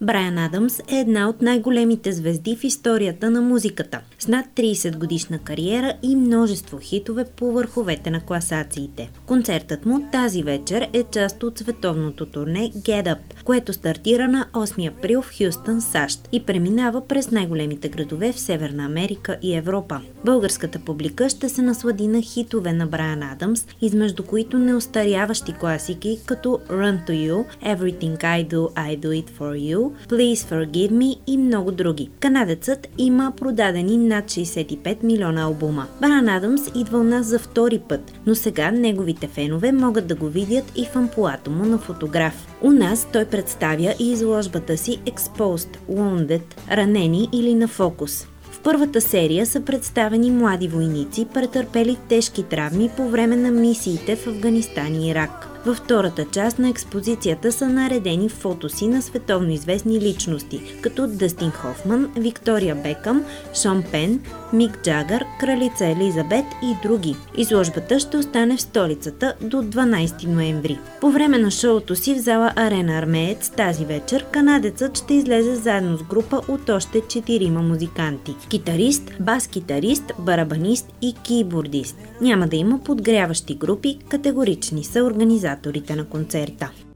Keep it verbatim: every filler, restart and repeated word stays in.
Брайан Адамс е една от най-големите звезди в историята на музиката, с над трийсет годишна кариера и множество хитове по върховете на класациите. Концертът му тази вечер е част от световното турне Get Up, което стартира на осми април в Хюстън, САЩ и преминава през най-големите градове в Северна Америка и Европа. Българската публика ще се наслади на хитове на Брайан Адамс, измежду които неостаряващи класики като Run to You, Everything I Do, I Do It For You, Please Forgive Me и много други. Канадецът има продадени над шейсет и пет милиона албума. Брайан Адамс идва у нас за втори път, но сега неговите фенове могат да го видят и в ампулата му на фотограф. У нас той представя и изложбата си Exposed, Wounded, ранени или на фокус. В първата серия са представени млади войници, претърпели тежки травми по време на мисиите в Афганистан и Ирак. Във втората част на експозицията са наредени фотоси на световно известни личности, като Дъстин Хофман, Виктория Бекъм, Шон Пен, Мик Джагър, кралица Елизабет и други. Изложбата ще остане в столицата до дванайсети ноември. По време на шоуто си в зала Арена Армеец тази вечер канадецът ще излезе заедно с група от още четирима музиканти – китарист, бас-китарист, барабанист и кийбордист. Няма да има подгряващи групи, категорични са организаторите на концерта.